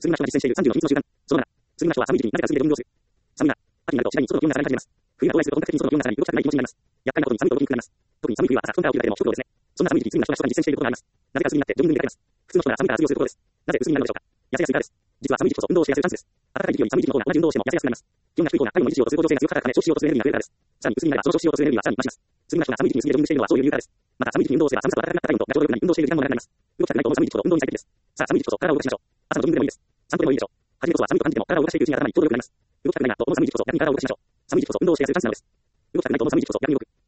次の人が実践している30の秘密の習慣。その7、次の人は寒い時期に慣れたスピードで運動する。寒いな。秋になると次第に外の気温が下がり始めます。冬が到来すると本格的に外の気温が下がり動きたくない気持ちになります。厄介なことに寒いと動きにくくなります。特に寒い冬は朝布団から起きるだけでも一苦労ですね。そんな寒い時期、次の人が初夏に実践していることがあります。なぜか薄着になってジョギングに出かけます。普通の人なら寒いから厚着をすることです。なぜ薄着になるのでしょうか。痩せやすいからです。実は寒い時期こそ運動をしやすいチャンスです。暖かい時期より寒い時期の方が同じ運動をしても痩せやすくなります。気温が低い方が体温の維持を続く動性が強かったため、消費しようとするエネルギーが増えるからです。さらに薄着になればその消費しようとするエネルギーはさらに増します。次の人が寒い時期に薄着でジョギングしているのはそういう理由からです。また寒い時期に運動をすれば寒さと暖かくなった体温とがちょうどよくなり運動している時間も長くなります。動きたくないと思う寒い時期こそ運動に最適です。さあ寒い時期こそ体を動かしましょう。朝のジョギングでもいいです。散歩でもいいでしょう。初めこそは寒いと感じても体を動かしていくうちに頭にちょうどよくなります。動きたくないなと思う寒い時期こそ逆に体を動かしましょう。寒い時期こそ運動をしやすいチャンスなのです。動きたくないと思う寒い時期こそ逆に動く。